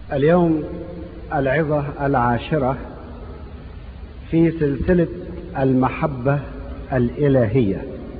اليوم العظة العاشرة في سلسلة المحبة الإلهية،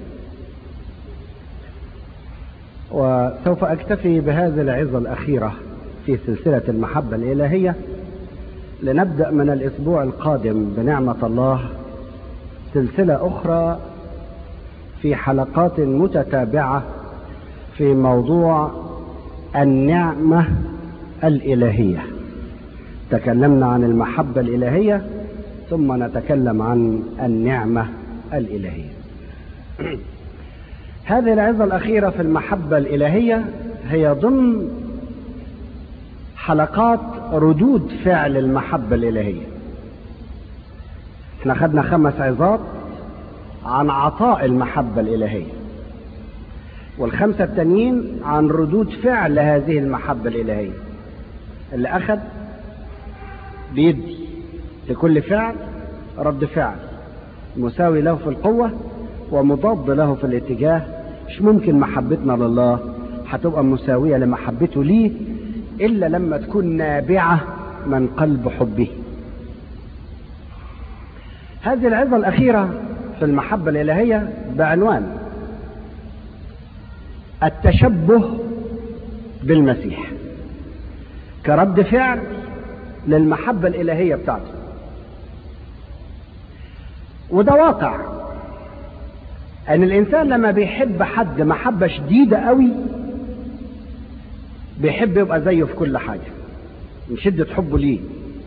وسوف أكتفي بهذه العظة الأخيرة في سلسلة المحبة الإلهية، لنبدأ من الأسبوع القادم بنعمة الله سلسلة أخرى في حلقات متتابعة في موضوع النعمة الإلهية. تكلمنا عن المحبة الإلهية ثم نتكلم عن النعمة الإلهية. هذه العظة الأخيرة في المحبة الإلهية هي ضمن حلقات ردود فعل المحبة الإلهية. احنا خدنا 5 عظات عن عطاء المحبة الإلهية، وال5 التانيين عن ردود فعل هذه المحبة الإلهية. اللي أخذ بيدي لكل فعل رد فعل مساوي له في القوة ومضاد له في الاتجاه. مش ممكن محبتنا لله هتبقى مساوية لمحبته ليه إلا لما تكون نابعة من قلب حبه. هذه العظة الأخيرة في المحبة الإلهية بعنوان التشبه بالمسيح كرد فعل للمحبة الإلهية بتاعته. وده واقع أن الإنسان لما بيحب حد محبة شديدة قوي بيحب يبقى زيه في كل حاجة من شدة حبه ليه.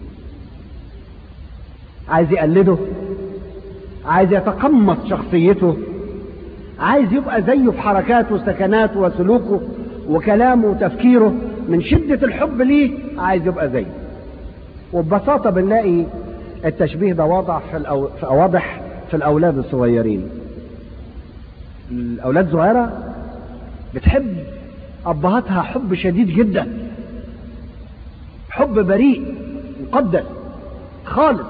عايز يقلده، عايز يتقمص شخصيته، عايز يبقى زيه في حركاته وسكناته وسلوكه وكلامه وتفكيره. من شدة الحب ليه عايز يبقى زيه. وببساطة بنلاقي التشبيه ده واضح في الأولاد الصغيرين. الأولاد الصغيرة بتحب أبهاتها حب شديد جدا، حب بريء مقدس خالص.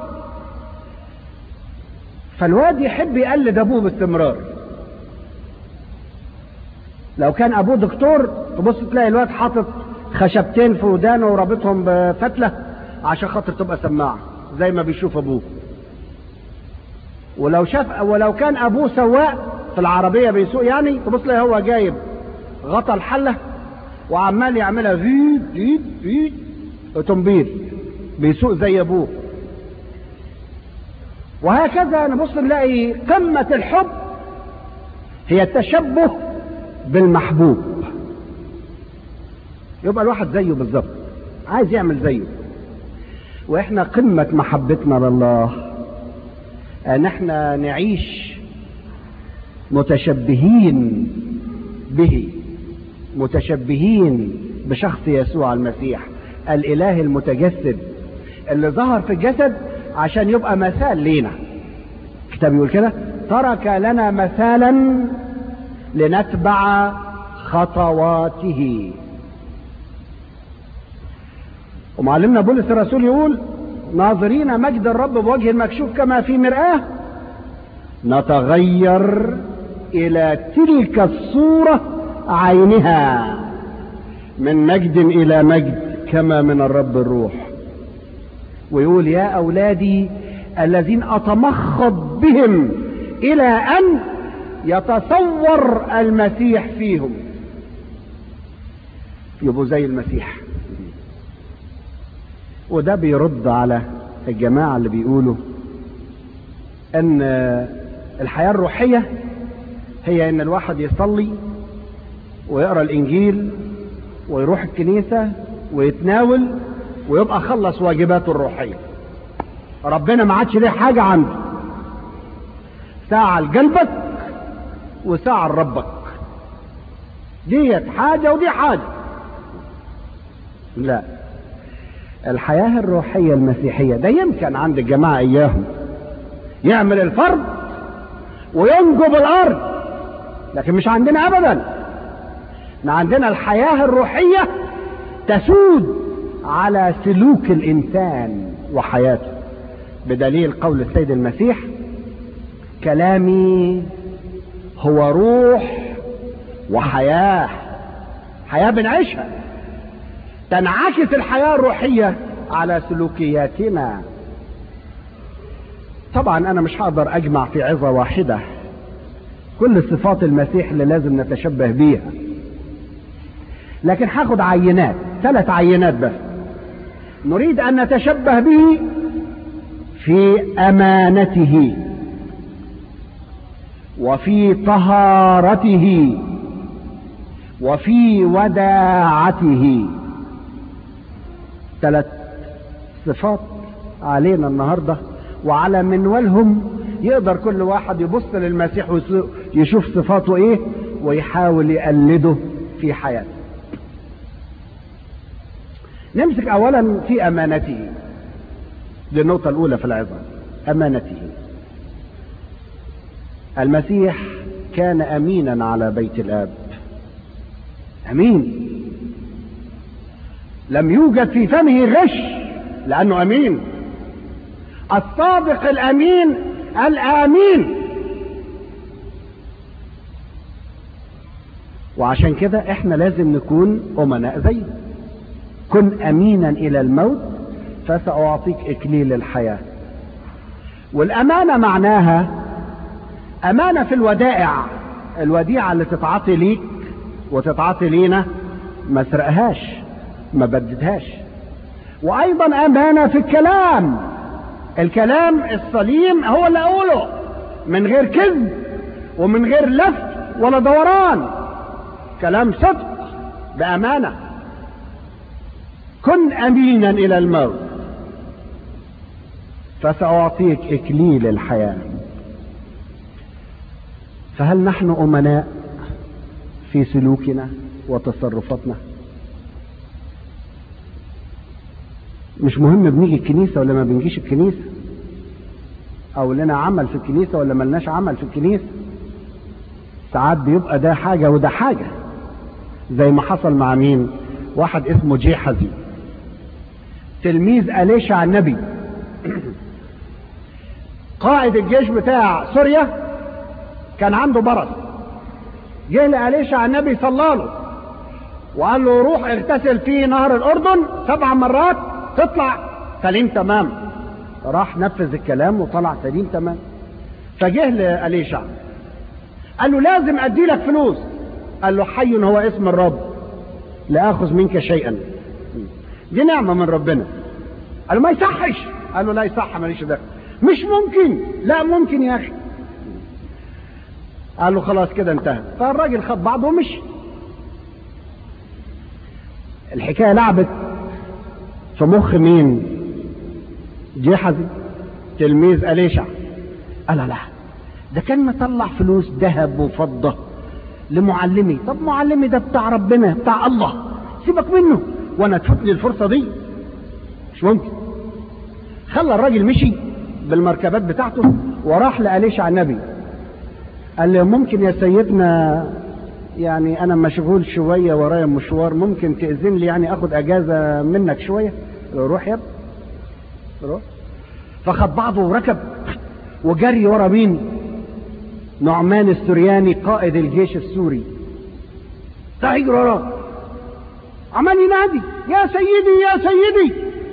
فالواد يحب يقلد أبوه باستمرار. لو كان أبوه دكتور تبص تلاقي الواد حاطط خشبتين في ودانه ورابطهم بفتلة عشان خاطر تبقى سماعة زي ما بيشوف أبوه. ولو كان أبوه سواق في العربية بيسوق يعني تبص تلاقي هو جايب غطى الحلة وعمال يعملها فيد اوتومبيل بيسوق زي أبوه. وهكذا نبص نلاقي قمة الحب هي التشبه بالمحبوب. يبقى الواحد زيه بالظبط، عايز يعمل زيه. واحنا قمة محبتنا لله ان احنا نعيش متشبهين به، متشبهين بشخص يسوع المسيح الاله المتجسد اللي ظهر في الجسد عشان يبقى مثال لينا. الكتاب يقول كده: ترك لنا مثالا لنتبع خطواته. ومعلمنا بولس الرسول يقول: ناظرين مجد الرب بوجه المكشوف كما في مرآة نتغير إلى تلك الصورة عينها من مجد إلى مجد كما من الرب الروح. ويقول: يا أولادي الذين أتمخض بهم إلى أن يتصور المسيح فيهم. يبقوا زي المسيح. وده بيرد على الجماعة اللي بيقولوا ان الحياة الروحية هي ان الواحد يصلي ويقرأ الانجيل ويروح الكنيسة ويتناول ويبقى خلص واجباته الروحية. ربنا ما عادش ليه حاجة عنده، ساعة لقلبك وساعة لربك. ديت حاجة ودي حاجة. لا، الحياة الروحية المسيحية ده يمكن عند الجماعة اياهم يعمل الفرض وينجب الارض، لكن مش عندنا ابدا. عندنا الحياة الروحية تسود على سلوك الانسان وحياته، بدليل قول السيد المسيح: كلامي هو روح وحياة. حياة بنعيشها تنعكس الحياة الروحية على سلوكياتنا. طبعا انا مش هقدر اجمع في عظة واحدة كل صفات المسيح اللي لازم نتشبه بيها، لكن هاخد عينات، 3 عينات بس نريد ان نتشبه به في امانته وفي طهارته وفي وداعته. 3 صفات علينا النهاردة، وعلى منوالهم يقدر كل واحد يبص للمسيح ويشوف صفاته ايه ويحاول يقلده في حياته. نمسك اولا في امانته، دي النقطة الاولى في العظة، امانته. المسيح كان امينا على بيت الاب، امين، لم يوجد في فمه غش لانه امين، الصادق الامين الامين. وعشان كده احنا لازم نكون امناء زيه. كن امينا الى الموت فساعطيك اكليل الحياة. والامانة معناها امانة في الودائع، الوديعة اللي تتعطي ليك وتتعطي لينا ما سرقهاش ما بددهاش. وايضا امانة في الكلام، الكلام السليم هو اللي اقوله من غير كذب ومن غير لف ولا دوران، كلام صدق بامانة. كن امينا الى الموت فساعطيك اكليل الحياة. فهل نحن امناء في سلوكنا وتصرفاتنا؟ مش مهم بنيجي الكنيسة ولا ما بنجيش الكنيسة، او لنا عمل في الكنيسة ولا ملناش عمل في الكنيسة. ساعات بيبقى ده حاجة وده حاجة، زي ما حصل مع مين؟ واحد اسمه جيحزي تلميذ أليشع النبي قائد الجيش بتاع سوريا كان عنده برص. جه لأليشع النبي صلاله وقال له روح اغتسل في نهر الأردن 7 مرات تطلع سليم تمام. راح نفذ الكلام وطلع سليم تمام. فجه لأليشع قال له لازم ادي لك فلوس. قال له حي هو اسم الرب لا اخذ منك شيئا، دي نعمة من ربنا. قال له ما يصحش. قال له لا يصح، ماليش دخل. مش ممكن. لا ممكن يا اخي. قال له خلاص كده انتهى. فالراجل خد بعضه ومشي. الحكاية لعبت في مخ مين؟ جيحزي تلميذ أليشع. قال لا ده كان مطلع فلوس ذهب وفضة لمعلمي. طب معلمي ده بتاع ربنا بتاع الله، سيبك منه وانا تفوتني الفرصة دي. مش ممكن. خلى الراجل مشي بالمركبات بتاعته وراح لأليشع النبي. قال له ممكن يا سيدنا يعني انا مشغول شوية ورايا مشوار، ممكن تأذن لي يعني اخد اجازة منك شوية؟ روح يا ابني روح. فخد بعضه وركب وجري ورا مين؟ نعمان السرياني قائد الجيش السوري. يجري وراه عمال ينادي يا سيدي يا سيدي.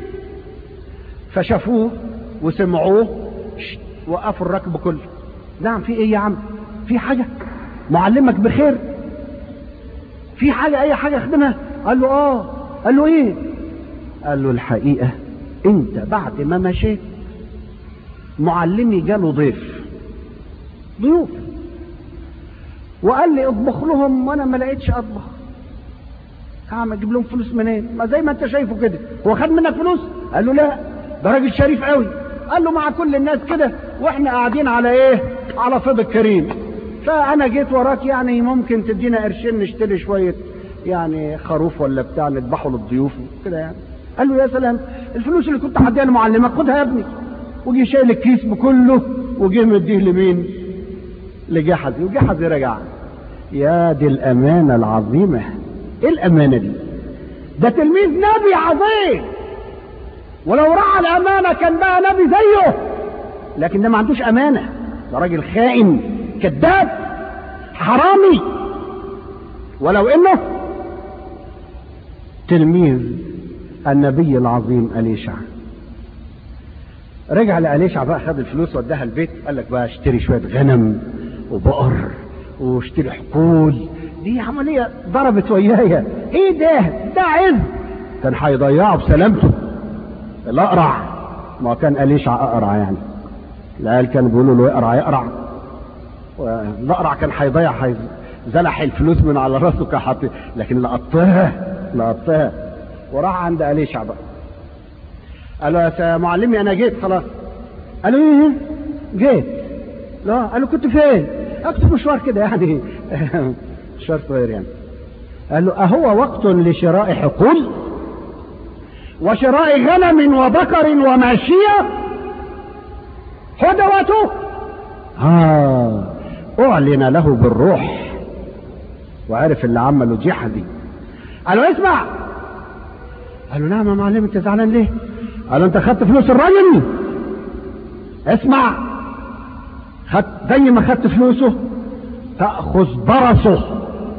فشافوه وسمعوه وقفوا الركب كله. نعم في ايه يا عم؟ في حاجة؟ معلمك بخير؟ في حاجة؟ اي حاجة اخدمها؟ قال له اه. قال له ايه؟ قال له الحقيقة انت بعد ما مشيت معلمي جاله ضيوف وقال لي اطبخ لهم وانا ما لقيتش اطبخ. هعمل اجيب لهم فلوس منين؟ ما زي ما انت شايفه كده. هو خد منك فلوس؟ قال له لا ده راجل شريف قوي. قال له مع كل الناس كده واحنا قاعدين على ايه؟ على فضل الكريم. فانا جيت وراك يعني ممكن تدينا قرشين نشتري شوية يعني خروف ولا بتاع نذبحه للضيوف كده يعني. قال له يا سلام، الفلوس اللي كنت هديها لمعلمك خدها يا ابني. وجي شايل الكيس بكله وجي مديه لمين؟ لجحزي. وجحزي رجع. يا دي الامانة العظيمة. ايه الامانة دي؟ ده تلميذ نبي عظيم، ولو رعى الامانة كان بقى نبي زيه، لكن ده ما عندوش امانة. ده راجل خائن كذاب حرامي، ولو انه تلميذ النبي العظيم أليشع. رجع لأليشع بقى، خد الفلوس وداها البيت، قال لك بقى اشتري شوية غنم وبقر واشتري حقول. دي عملية ضربت ويايا. ايه ده عز كان هيضيعه بسلامته. الأقرع، ما كان أليشع أقرع يعني، العيال كانوا بيقولوا له يقرع، والأقرع كان هيضيع، زلح الفلوس من على راسه كحاطط، لكن لقطها وراح عند أليشع بقى. قال له يا معلمي انا جيت خلاص. قال له ايه جيت؟ لا. قال له كنت فين؟ كنت مشوار كده يعني مشوار صغير يعني. قال له اهو وقت لشراء حقول وشراء غنم وبقر وماشية؟ خدواته اعلن له بالروح وعرف اللي عمله جحدي. قال له اسمع. قال له نعم يا معلم، انت زعلان ليه؟ قال له انت خدت فلوس الراجل. اسمع، زي ما خدت فلوسه تأخذ برصه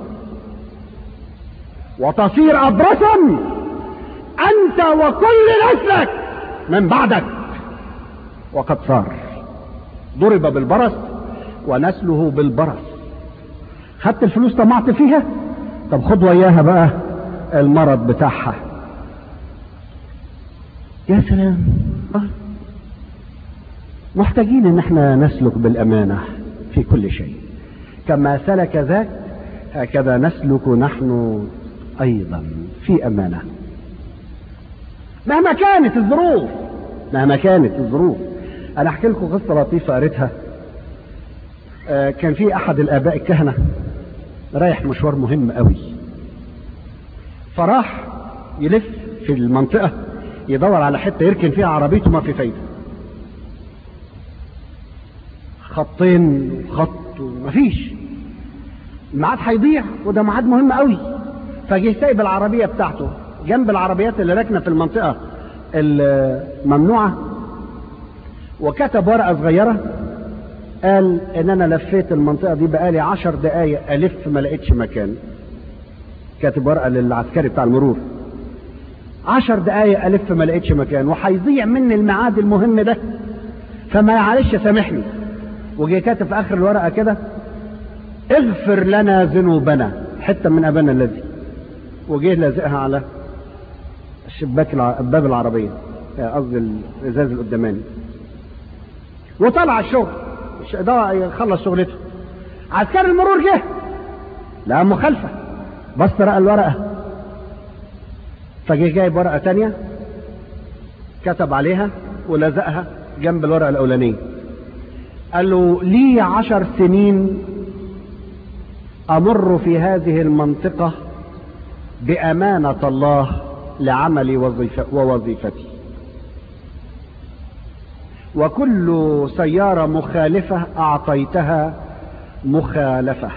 وتصير أبرصا أنت وكل نسلك من بعدك. وقد صار، ضرب بالبرص ونسله بالبرص. خدت الفلوس طمعت فيها، طب خد وياها بقى المرض بتاعها. يا سلام. محتاجين ان احنا نسلك بالامانة في كل شيء، كما سلك ذاك هكذا نسلك نحن ايضا في امانة مهما كانت الظروف. انا احكي لكم قصة لطيفة قريتها. كان في احد الاباء الكهنة رايح مشوار مهم قوي، فراح يلف في المنطقة يدور على حتة يركن فيها عربيته، ما في فايدة، خطين خط ومفيش، الميعاد هيضيع وده ميعاد مهم قوي. فجه سايب العربية بتاعته جنب العربيات اللي راكنة في المنطقة الممنوعة، وكتب ورقة صغيرة قال ان انا لفيت المنطقة دي بقالي 10 دقايق الف ما لقيتش مكان. كاتب ورقة للعسكري بتاع المرور، 10 دقايق الف ما لقيتش مكان وهيضيع مني الميعاد المهم ده، فما معلش سامحني. وجي كاتب في اخر الورقة كده اغفر لنا ذنوبنا، حتة من ابانا الذي، وجيه لازقها على الشباك باب العربية، قصدي الازاز القداماني، وطلع الشغل ده يخلص شغلته. عسكري المرور جه لا مخالفة، بس رأى الورقة، فجه جايب ورقة تانية كتب عليها ولزقها جنب الورقة الأولانية. قال له لي 10 سنين أمر في هذه المنطقة بأمانة الله لعملي ووظيفتي، وكل سيارة مخالفة أعطيتها مخالفة،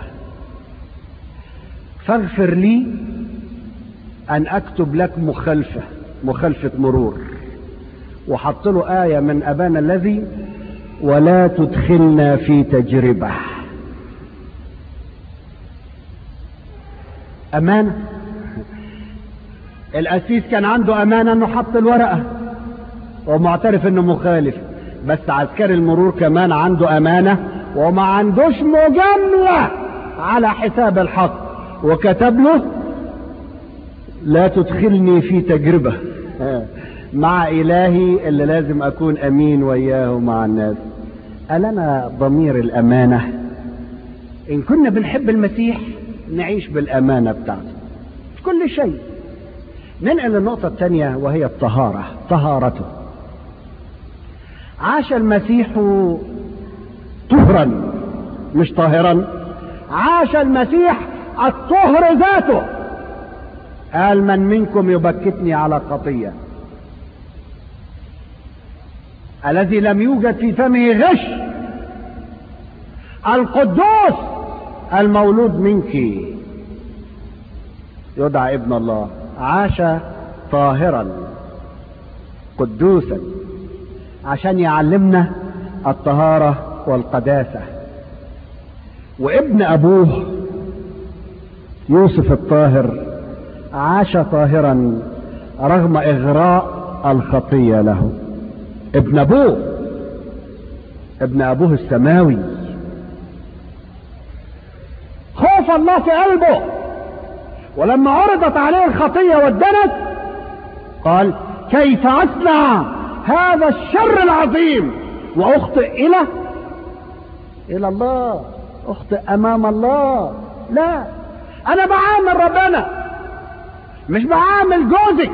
فاغفر لي أن أكتب لك مخالفة مرور. وحط له آية من أبانا الذي ولا تدخلنا في تجربة. أمانة. القسيس كان عنده أمانة أنه حط الورقة ومعترف أنه مخالف، بس عسكري المرور كمان عنده أمانة وما عندوش مجاملة على حساب الحق، وكتب له لا تدخلني في تجربة مع إلهي اللي لازم أكون أمين وياه مع الناس. قال أنا ضمير الأمانة، إن كنا بنحب المسيح نعيش بالأمانة بتاعته في كل شيء. ننقل النقطة الثانية وهي الطهارة، طهارته. عاش المسيح طهرا مش طاهرا، عاش المسيح الطهر ذاته. قال من منكم يبكتني على خطية، الذي لم يوجد في فمه غش، القدوس المولود منك يدعى ابن الله. عاش طاهرا قدوسا عشان يعلمنا الطهارة والقداسة. وابن أبوه يوسف الطاهر عاش طاهرا رغم اغراء الخطية له. ابن ابوه السماوي، خوف الله في قلبه، ولما عرضت عليه الخطية والدنس قال كيف اصنع هذا الشر العظيم واخطئ الى الله، اخطئ امام الله؟ لا، انا بعامل ربنا، مش بعامل جوزك،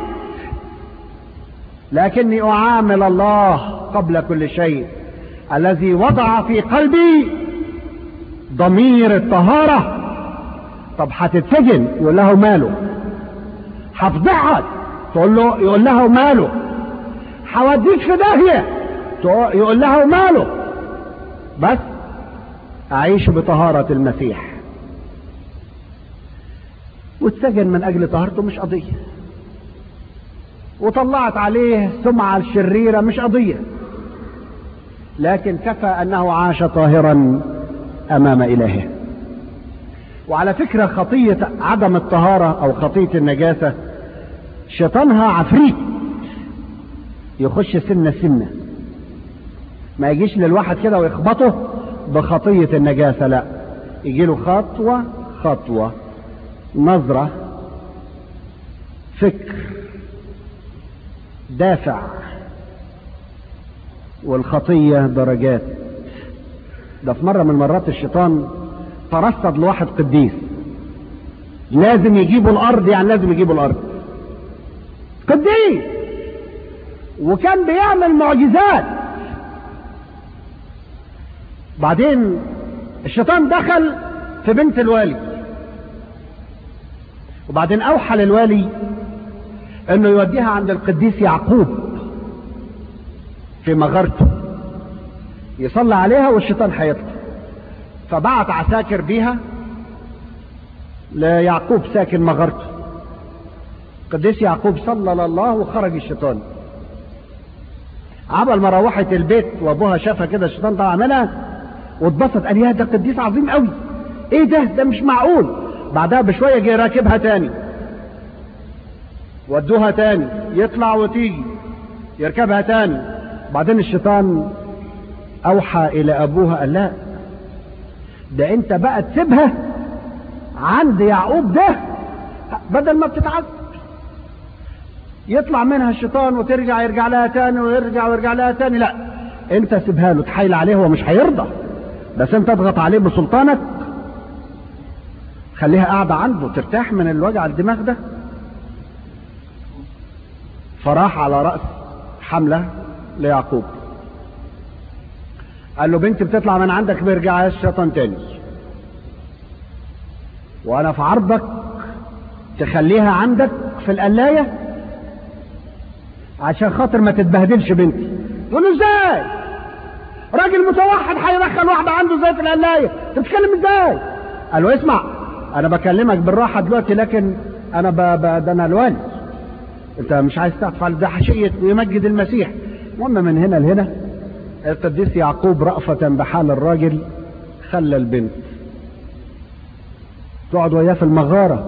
لكني اعامل الله قبل كل شيء الذي وضع في قلبي ضمير الطهارة. طب هتتسجن، يقول له ماله. هفضحك، يقول له ماله. هوديك في داهية، يقول له ماله. بس اعيش بطهارة المسيح. واتسجن من اجل طهارته، مش قضية. وطلعت عليه سمعة الشريرة، مش قضية. لكن كفى انه عاش طاهرا امام الهه. وعلى فكرة خطية عدم الطهارة او خطية النجاسة شيطانها عفريت، يخش سنة ما يجيش للواحد كده ويخبطه بخطية النجاسة، لا، يجيله خطوة خطوة، نظرة، فكر، دافع. والخطية درجات. ده في مرة من مرات الشيطان ترصد لواحد قديس، لازم يجيبوا الارض، يعني لازم يجيبوا الارض، قديس وكان بيعمل معجزات. بعدين الشيطان دخل في بنت الوالي، وبعدين اوحى للوالي انه يوديها عند القديس يعقوب في مغارته يصلي عليها والشيطان هيطلع. فبعت عساكر بيها ليعقوب ساكن مغارته. القديس يعقوب صلى لله وخرج الشيطان. عبل ما روحت البيت وابوها شافها كده الشيطان طلع منها واتبسط، قال يا ده قديس عظيم قوي، ايه ده مش معقول. بعدها بشويه جه راكبها تاني، ودوها تاني، يطلع وتيجي، يركبها تاني. بعدين الشيطان اوحى الى ابوها، قال لا، ده انت بقى تسيبها عند يعقوب ده بدل ما بتتعذب. يطلع منها الشيطان وترجع، يرجع لها تاني ويرجع لها تاني. لا، انت سيبها له، تحايل عليه، هو مش هيرضى، بس انت اضغط عليه بسلطانك، خليها قاعدة عنده ترتاح من الوجع الدماغ ده. فراح على رأس حملة ليعقوب، قال له بنت بتطلع من عندك بيرجع الشيطان تاني، وانا في عرضك تخليها عندك في القلاية عشان خاطر ما تتبهدلش بنتي. تقول له ازاي؟ راجل متوحد هيدخل واحدة عنده ازاي في القلاية؟ تتكلم ازاي؟ قال له اسمع، انا بكلمك بالراحة دلوقتي، لكن انا ده انا الوالي، انت مش عايز تفعل ده، حشية يمجد المسيح. المهم من هنا لهنا القديس يعقوب رأفة بحال الراجل خلى البنت تقعد وياه في المغارة.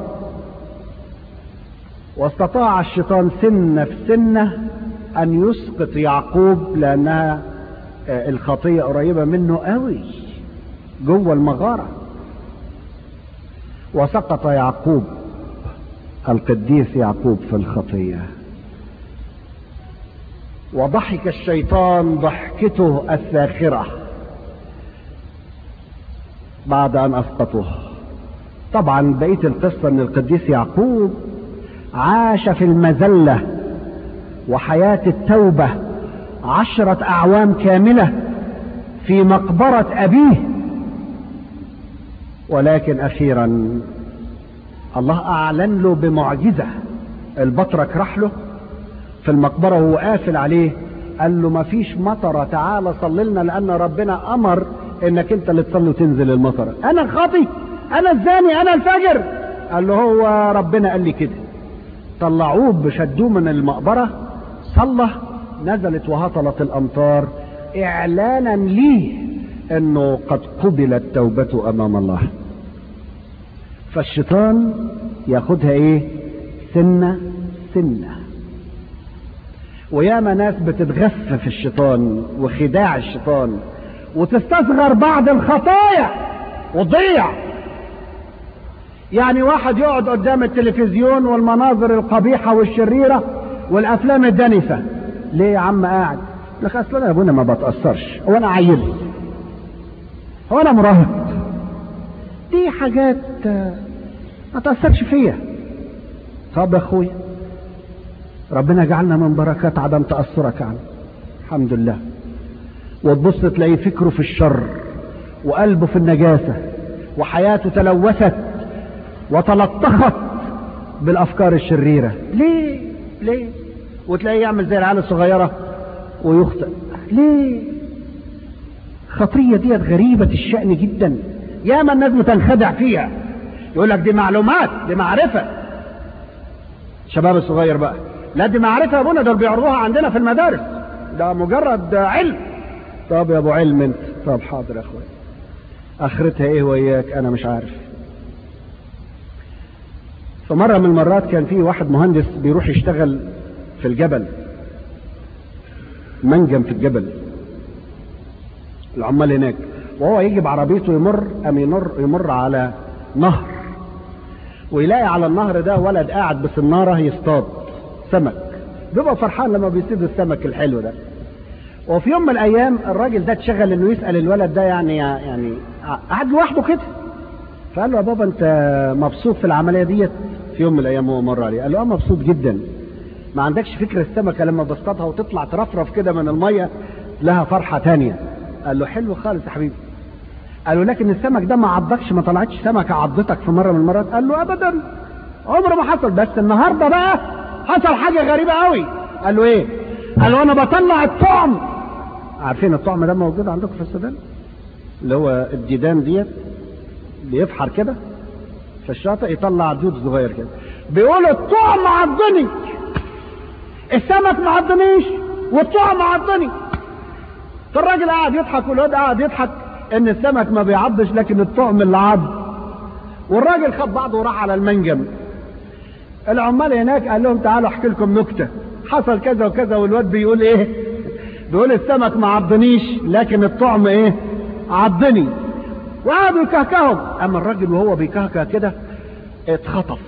واستطاع الشيطان سنة في سنة ان يسقط يعقوب، لانها الخطية قريبة منه قوي جوه المغارة. وسقط يعقوب، القديس يعقوب، في الخطية. وضحك الشيطان ضحكته الساخرة بعد ان اسقطه. طبعا بقية القصة ان القديس يعقوب عاش في المذلة وحياة التوبة 10 أعوام كاملة في مقبرة أبيه. ولكن أخيرا الله أعلن له بمعجزة. البطرك راح له في المقبرة وهو قافل عليه، قال له ما فيش مطرة، تعالى صلي لنا، لأن ربنا أمر إنك أنت اللي تصلي وتنزل المطرة. أنا الخاطي، أنا الزاني، أنا الفاجر. قال له هو ربنا قال لي كده. طلعوه بشدوه من المقبرة، صلى، نزلت وهطلت الأمطار إعلانا ليه إنه قد قبلت توبته أمام الله. فالشيطان ياخدها إيه؟ سنة سنة. وياما ناس بتتغف في الشيطان وخداع الشيطان وتستصغر بعض الخطايا وتضيع. يعني واحد يقعد قدام التلفزيون والمناظر القبيحة والشريرة والافلام الدنسة. ليه يا عم قاعد؟ لك اصلا يا ابونا ما بتأثرش، هو انا عيل، هو انا مراهق، دي حاجات ما تأثرش فيها. طب يا اخويا ربنا جعلنا من بركات عدم تأثرك عنه، الحمد لله. وتبص تلاقي فكره في الشر وقلبه في النجاسة وحياته تلوثت وتلطخت بالافكار الشريرة. ليه وتلاقيه يعمل زي العيال الصغيرة ويخطئ. ليه؟ خطية ديت غريبة الشأن جدا، ياما الناس بتنخدع فيها، يقول لك دي معلومات، دي معرفة. الشباب الصغير بقى، لا دي معرفة يا ابونا، دول بيعرضوها عندنا في المدارس، ده مجرد علم. طب يا ابو علم انت، طب حاضر يا اخويا، اخرتها ايه وياك؟ انا مش عارف. فمرة من المرات كان في واحد مهندس بيروح يشتغل في الجبل، منجم في الجبل، العمال هناك، وهو يجي بعربيته يمر على نهر، ويلاقي على النهر ده ولد قاعد بسنارة يصطاد سمك، بيبقى فرحان لما بيصيد السمك الحلو ده. وفي يوم من الايام الراجل ده اتشغل انه يسأل الولد ده، يعني قاعد لوحده كده، فقال له يا بابا انت مبسوط في العملية ديت؟ في يوم من الايام هو مر عليه قال له مبسوط جدا. ما عندكش فكرة السمكة لما بصطادها وتطلع ترفرف كده من المية لها فرحة تانية؟ قال له حلو خالص يا حبيبي. قال له لكن السمك ده ما عضكش؟ ما طلعتش سمكة عضتك في مرة من المرات؟ قال له ابدا، عمره ما حصل، بس النهاردة بقى حصل حاجة غريبة قوي. قال له ايه؟ قال له انا بطلع الطعم. عارفين الطعم ده موجود عندكم في السودان، اللي هو الديدان ديت بيفحر كده في الشاطئ يطلع دود صغير كده، بيقول الطعم عضني، السمك ما عضنيش والطعم عضني. فالراجل قاعد يضحك والواد قاعد يضحك ان السمك ما بيعضش لكن الطعم اللي عض. والراجل خد بعضه وراح على المنجم. العمال هناك قال لهم تعالوا احكي لكم نكته، حصل كذا وكذا، والواد بيقول ايه؟ بيقول السمك ما عضنيش لكن الطعم ايه؟ عضني. وقعدوا يكهكههم. اما الراجل وهو بيكهكه كده اتخطف،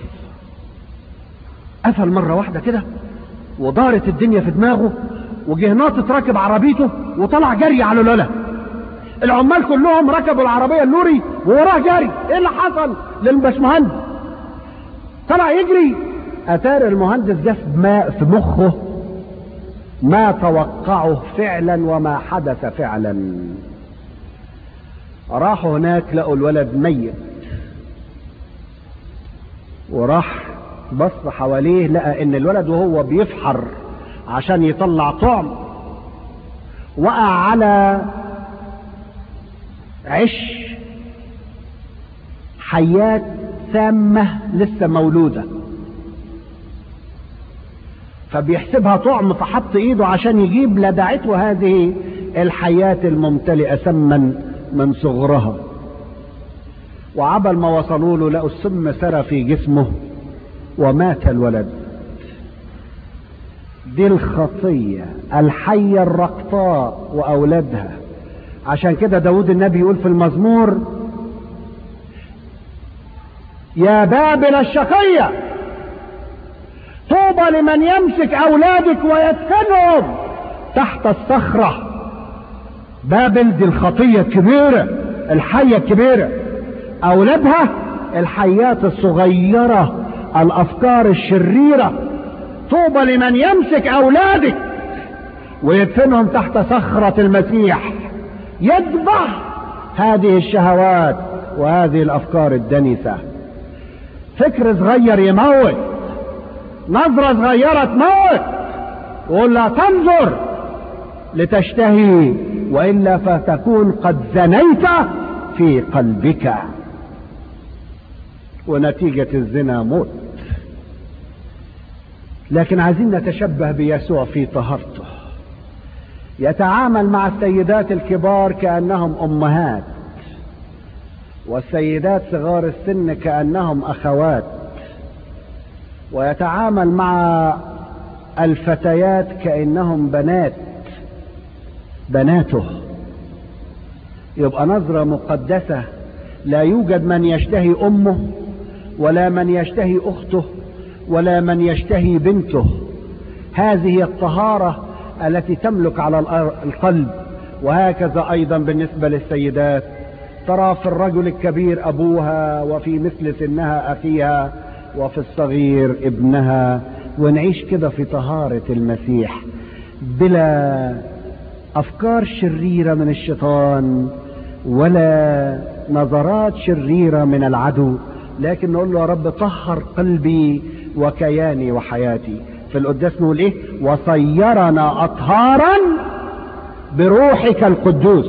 قفل مره واحده كده ودارت الدنيا في دماغه، وجه ناطط راكب عربيته وطلع جري على لولا. العمال كلهم ركبوا العربيه اللوري ووراه جري. ايه اللي حصل للباشمهندس؟ طلع يجري، اتاري المهندس ده في مخه ما توقعه فعلا وما حدث فعلا. راحوا هناك لقوا الولد ميت، وراح بص حواليه لقى ان الولد وهو بيفحر عشان يطلع طعم وقع على عش حيات سامة لسه مولودة، فبيحسبها طعم، فحط ايده عشان يجيب لدعته هذه الحيات الممتلئة سما من صغرها. وعبل ما وصلوا له لقوا السم سرى في جسمه ومات الولد. دي الخطية الحية الرقطاء وأولادها. عشان كده داود النبي يقول في المزمور يا بابل الشقية طوبى لمن يمسك أولادك ويدفنهم تحت الصخرة. بابل دي الخطية الكبيرة، الحية الكبيرة، أولادها الحيات الصغيرة، الأفكار الشريرة. طوبى لمن يمسك أولادك ويدفنهم تحت صخرة المسيح، يذبح هذه الشهوات وهذه الأفكار الدنسة. فكر صغير يموت، نظرة صغيرة تموت، وقل لا تنظر لتشتهي وإلا فتكون قد زنيت في قلبك، ونتيجة الزنا موت. لكن عايزين نتشبه بيسوع في طهارته، يتعامل مع السيدات الكبار كأنهم أمهات، والسيدات صغار السن كأنهم أخوات، ويتعامل مع الفتيات كأنهم بناته. يبقى نظرة مقدسة، لا يوجد من يشتهي أمه ولا من يشتهي أخته ولا من يشتهي بنته. هذه الطهارة التي تملك على القلب. وهكذا أيضا بالنسبة للسيدات، ترى في الرجل الكبير أبوها، وفي مثل سنها أخيها، وفي الصغير ابنها. ونعيش كده في طهارة المسيح بلا أفكار شريرة من الشيطان ولا نظرات شريرة من العدو، لكن نقول له يا رب طهر قلبي وكياني وحياتي. في القداس نقول ايه؟ وصيرنا أطهارا بروحك القدوس.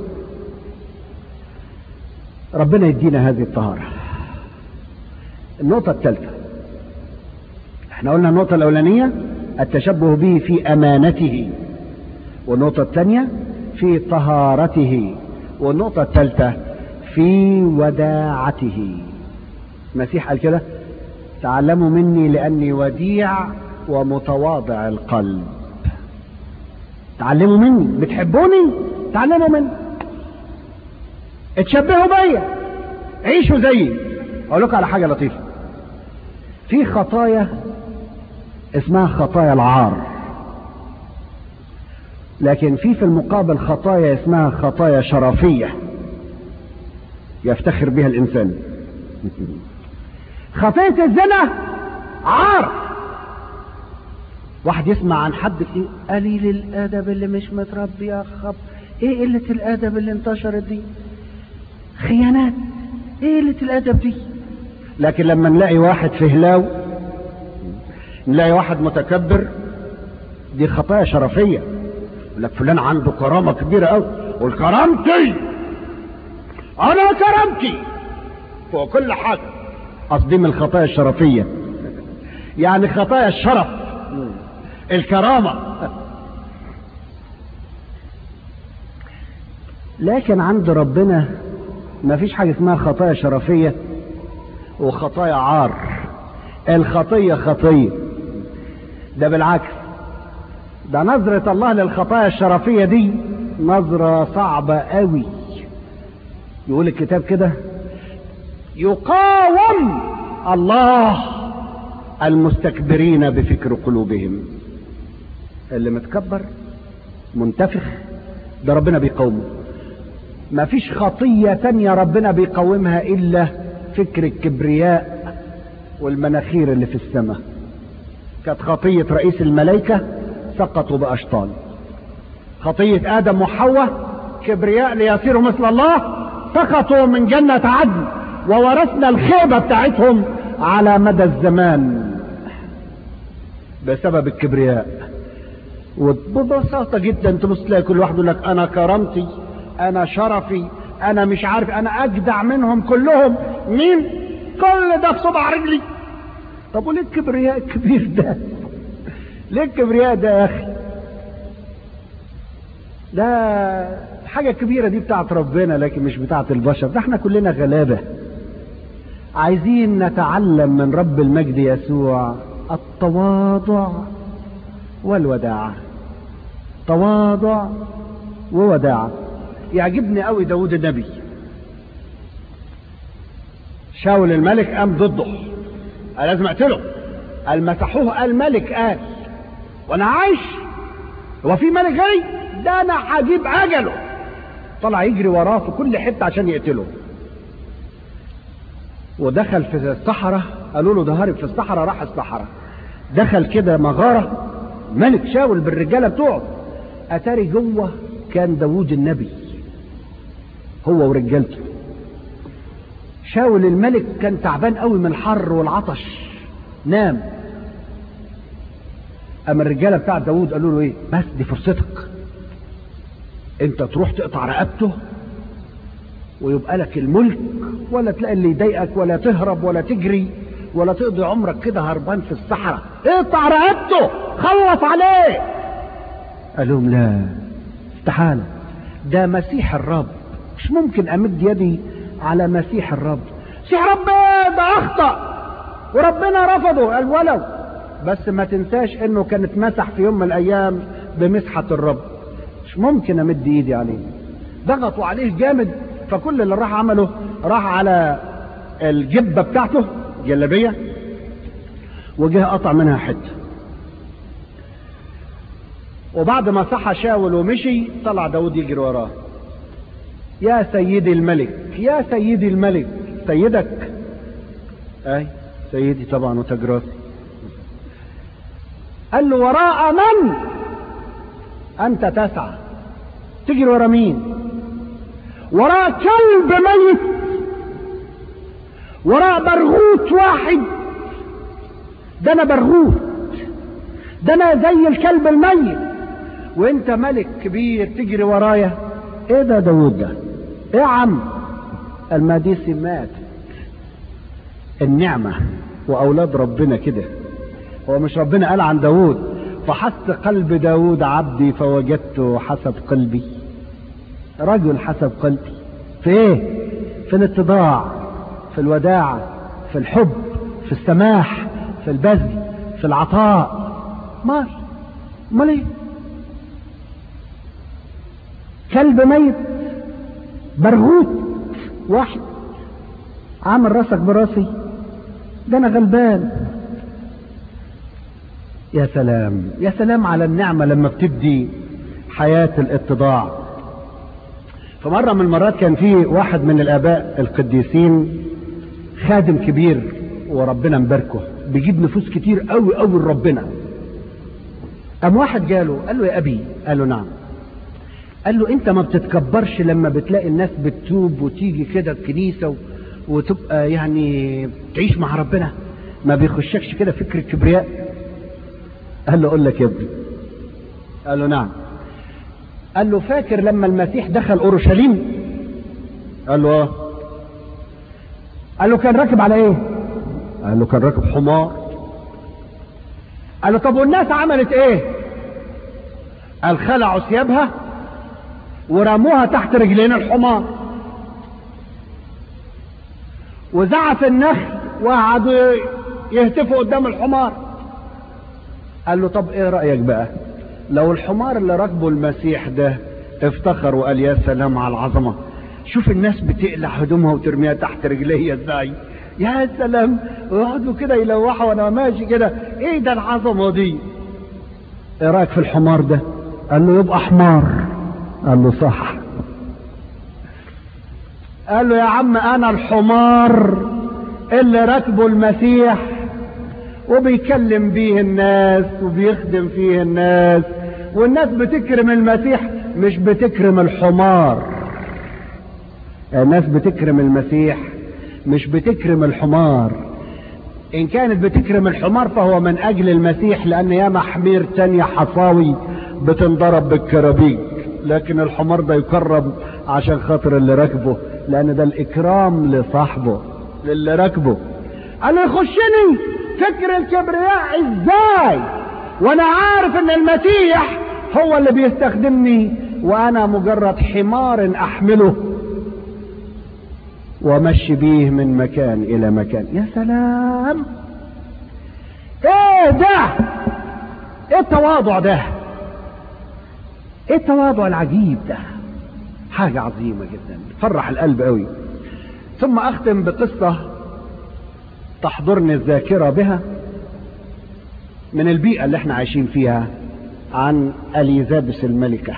ربنا يدينا هذه الطهارة. النقطة الثالثة، احنا قلنا النقطة الأولانية التشبه به في أمانته، والنقطة الثانية في طهارته، والنقطة الثالثة في وداعته. المسيح قال كده: تعلموا مني لأني وديع ومتواضع القلب. تعلموا مني، بتحبوني تعلموا مني، اتشبهوا بيا، عيشوا زيي. اقول لكم على حاجة لطيفة، في خطايا اسمها خطايا العار، لكن في المقابل خطايا اسمها خطايا شرفية يفتخر بها الإنسان. خطية الزنا عار. واحد يسمع عن حد ايه؟ قليل الادب اللي مش متربي يا خب. ايه قلة الادب اللي انتشرت دي؟ خيانات. ايه قلة الادب دي؟ لكن لما نلاقي واحد فهلاو، نلاقي واحد متكبر، دي خطايا شرفية. يقول لك فلان عنده كرامة كبيرة قوي، والكرامتي انا كرامتي فوق كل حاجة. قصدي من الخطايا الشرفية، يعني خطايا الشرف، الكرامة. لكن عند ربنا ما فيش حاجة اسمها خطايا شرفية وخطايا عار. الخطية خطية، ده بالعكس، ده نظرة الله للخطايا الشرفية دي نظرة صعبة قوي. يقول الكتاب كده: يقاوم الله المستكبرين بفكر قلوبهم. اللي متكبر منتفخ ده ربنا بيقاومه. ما فيش خطية تانية ربنا بيقاومها إلا فكر الكبرياء والمناخير اللي في السماء. كانت خطية رئيس الملائكة سقطوا بأشطال. خطية آدم وحواء كبرياء ليصيروا مثل الله، سقطوا من جنة عدن وورثنا الخيبة بتاعتهم على مدى الزمان بسبب الكبرياء. وببساطة جدا تبص تلاقي كل واحد يقول لك انا كرامتي، انا شرفي، انا مش عارف، انا اجدع منهم كلهم. مين؟ كل ده في صبع رجلي. طب وليه الكبرياء الكبير ده؟ ليه الكبرياء ده يا اخي؟ ده الحاجة الكبيرة دي بتاعت ربنا لكن مش بتاعت البشر. ده احنا كلنا غلابة عايزين نتعلم من رب المجد يسوع التواضع والوداعة. تواضع ووداعة. يعجبني قوي داود النبي. شاول الملك قام ضده، قال لازم اقتله. قال مسحوه، الملك قال وانا عايش هو في ملك غيري؟ ده انا هجيب اجله. طلع يجري وراه في كل حته عشان يقتله. ودخل في الصحراء، قالوا له ده هارب في الصحراء. راح الصحراء، دخل كده مغاره، ملك شاول بالرجاله بتوعه. اتاري جوه كان داوود النبي هو ورجالته. شاول الملك كان تعبان قوي من الحر والعطش، نام. اما الرجاله بتاع داوود قالوا له ايه؟ بس دي فرصتك، انت تروح تقطع رقبته ويبقى لك الملك، ولا تلاقي اللي يضايقك، ولا تهرب ولا تجري ولا تقضي عمرك كده هربان في الصحراء. اقطع رقبته، خلص عليه. قال لهم لا، استحالة، ده مسيح الرب، مش ممكن امد يدي على مسيح الرب. مسيح رب ده اخطأ وربنا رفضه. قال ولو بس ما تنساش انه كان اتمسح في يوم من الايام بمسحة الرب. مش ممكن امد ايدي عليه. ضغطوا عليه جامد، فكل اللي راح عمله راح على الجبة بتاعته، جلابية، وجه قطع منها حتة. وبعد ما صحى شاول ومشي، طلع داود يجري وراه. يا سيدي الملك، يا سيدي الملك. سيدك؟ اي سيدي طبعا وتجراسي. قال له وراء من انت تسعى؟ تجري ورا مين؟ وراء كلب ميت، وراء برغوت واحد. ده انا برغوت، ده انا زي الكلب الميت، وانت ملك كبير تجري ورايا؟ ايه ده داود ده؟ ايه يا عم؟ الماديسي مات. النعمة واولاد ربنا كده. هو مش ربنا قال عن داود فحس قلب داود عبدي فوجدته حسب قلبي؟ رجل حسب قلبي. في ايه؟ في الاتضاع، في الوداعة، في الحب، في السماح، في البذل، في العطاء. امال ايه؟ كلب ميت، برغوت واحد، عامل راسك براسي؟ ده انا غلبان. يا سلام يا سلام على النعمة لما بتبدي حياة الاتضاع. فمرة من المرات كان في واحد من الآباء القديسين خادم كبير وربنا مباركه، بيجيب نفوس كتير قوي قوي لربنا. قام واحد جاله قال له يا أبي. قال له نعم. قال له انت ما بتتكبرش لما بتلاقي الناس بتتوب وتيجي كده الكنيسة وتبقى يعني تعيش مع ربنا؟ ما بيخشكش كده فكر الكبرياء؟ قال له اقول لك يا ابني. قال له نعم. قال له فاكر لما المسيح دخل اورشليم؟ قال له اه. قال له كان راكب على ايه؟ قال له كان راكب حمار. قال له طب والناس عملت ايه؟ قال خلعوا ثيابها ورموها تحت رجلين الحمار وزعف النخل وقعدوا يهتفوا قدام الحمار. قال له طب ايه رأيك بقى لو الحمار اللي راكبه المسيح ده افتخر وقال يا سلام على العظمة، شوف الناس بتقلع هدومها وترميها تحت رجليها ازاي، يا سلام، ويقعدوا كده يلوحوا وانا ماشي كده، ايه ده العظمة دي؟ ايه رأيك في الحمار ده؟ قال له يبقى حمار. قال له صح. قال له يا عم انا الحمار اللي راكبه المسيح وبيكلم بيه الناس وبيخدم فيه الناس، والناس بتكرم المسيح مش بتكرم الحمار. الناس بتكرم المسيح مش بتكرم الحمار. ان كانت بتكرم الحمار فهو من اجل المسيح، لان ياما حمير تانية حصاوي بتنضرب بالكرابيج، لكن الحمار ده يكرم عشان خاطر اللي راكبه، لان ده الاكرام لصاحبه للي راكبه. قال له يخشني فكر الكبرياء ازاي وانا عارف ان المسيح هو اللي بيستخدمني وانا مجرد حمار احمله ومشي بيه من مكان الى مكان. يا سلام، ايه ده؟ ايه التواضع ده؟ ايه التواضع العجيب ده؟ حاجة عظيمة جدا تفرح القلب قوي. ثم اختم بقصة تحضرني الذاكرة بها من البيئة اللي احنا عايشين فيها، عن اليزابس الملكة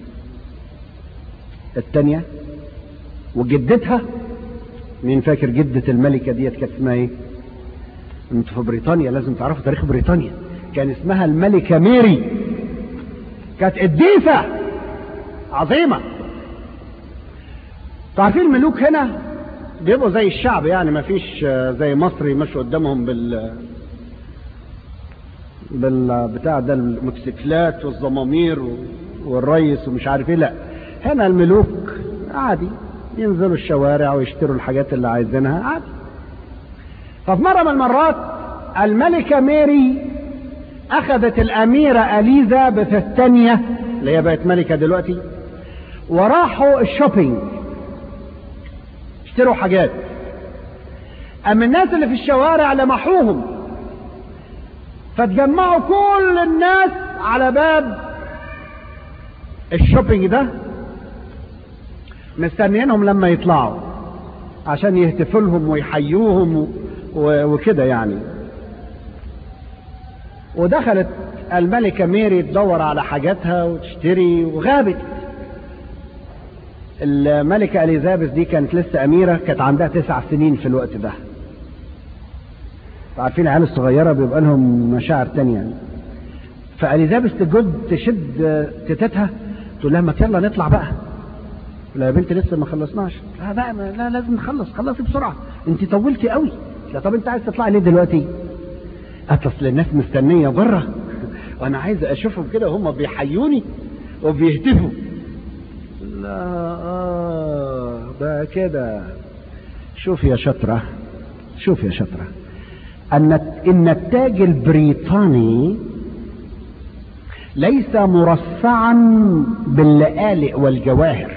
الثانية وجدتها. مين فاكر جدة الملكة ديت كانت اسمها ايه؟ انتوا في بريطانيا لازم تعرفوا تاريخ بريطانيا. كان اسمها الملكة ميري، كانت قديسة عظيمة. تعرفين الملوك هنا بيبقوا زي الشعب، يعني ما فيش زي مصر يمشوا قدامهم بتاع ده الموتوسيكلات والزمامير والريس ومش عارف ايه. لا، هنا الملوك عادي ينزلوا الشوارع ويشتروا الحاجات اللي عايزينها عادي. ففي مرة من المرات الملكة ميري اخذت الاميرة اليزابيث الثانية اللي هي بقت ملكة دلوقتي، وراحوا الشوبينج اشتروا حاجات. اما الناس اللي في الشوارع لمحوهم فتجمعوا كل الناس على باب الشوبينج ده مستنيينهم لما يطلعوا عشان يهتفوا لهم ويحيوهم وكده يعني. ودخلت الملكة ميري تدور على حاجاتها وتشتري وغابت. الملكة إليزابيث دي كانت لسه أميرة، كانت عندها 9 سنين في الوقت ده. عارفين العيال الصغيرة بيبقى لهم مشاعر تانية يعني. فإليزابيث تشد تتتها تقول لها ما يلا نطلع بقى. لا يا بنتي لسه ما خلصناش. لا بقى لا لازم نخلص، خلصي بسرعة، انت طولتي قوي. لا طب انت عايز تطلعي ليه دلوقتي؟ اصل الناس مستنية بره وانا عايز اشوفهم كده وهم بيحيوني وبيهتفوا. لا ده كده. شوف يا شطرة، شوف يا شطرة، ان التاج البريطاني ليس مرصعا باللآلئ والجواهر،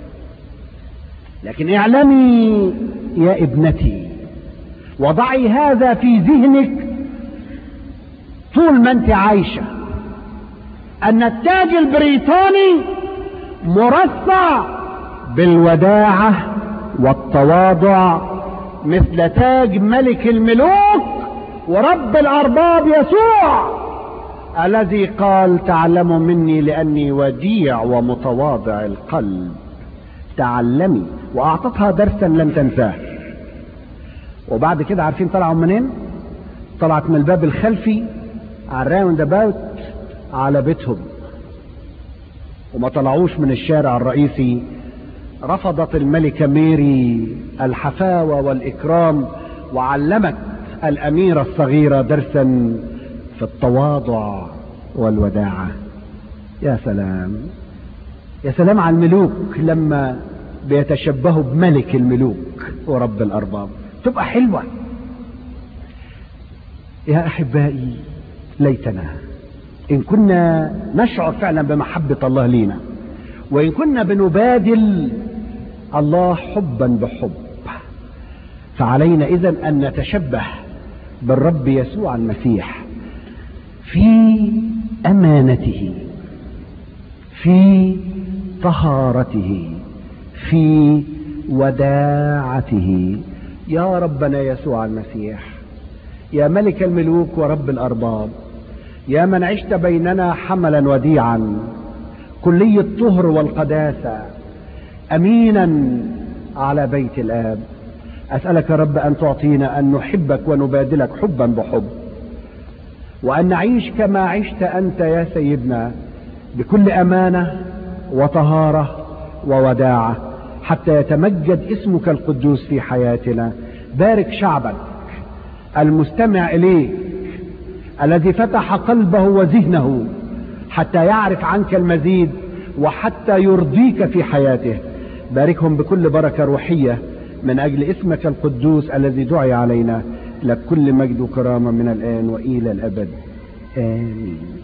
لكن اعلمي يا ابنتي، وضعي هذا في ذهنك طول ما انت عايشة، ان التاج البريطاني مرصع بالوداعة والتواضع مثل تاج ملك الملوك ورب الأرباب يسوع الذي قال تعلموا مني لأني وديع ومتواضع القلب. تعلمي. وأعطتها درسا لن تنساه. وبعد كده عارفين طلعوا منين؟ طلعت من الباب الخلفي على الراوند اباوت على بيتهم، وما طلعوش من الشارع الرئيسي. رفضت الملكة ميري الحفاوة والإكرام، وعلمت الأميرة الصغيرة درسا في التواضع والوداعة. يا سلام، يا سلام على الملوك لما بيتشبهوا بملك الملوك ورب الأرباب، تبقى حلوة. يا أحبائي، ليتنا إن كنا نشعر فعلا بمحبة الله لينا، وإن كنا بنبادل الله حبا بحب، فعلينا إذن أن نتشبه بالرب يسوع المسيح في أمانته، في طهارته، في وداعته. يا ربنا يسوع المسيح، يا ملك الملوك ورب الأرباب، يا من عشت بيننا حملا وديعا، كلي الطهر والقداسة، أمينا على بيت الآب، أسألك يا رب أن تعطينا أن نحبك ونبادلك حبا بحب، وأن نعيش كما عشت أنت يا سيدنا بكل أمانة وطهارة ووداعة، حتى يتمجد اسمك القدوس في حياتنا. بارك شعبك المستمع إليك الذي فتح قلبه وذهنه حتى يعرف عنك المزيد وحتى يرضيك في حياته. باركهم بكل بركة روحية من أجل اسمك القدوس الذي دعي علينا، لك كل مجد وكرامة من الآن وإلى الأبد. آمين.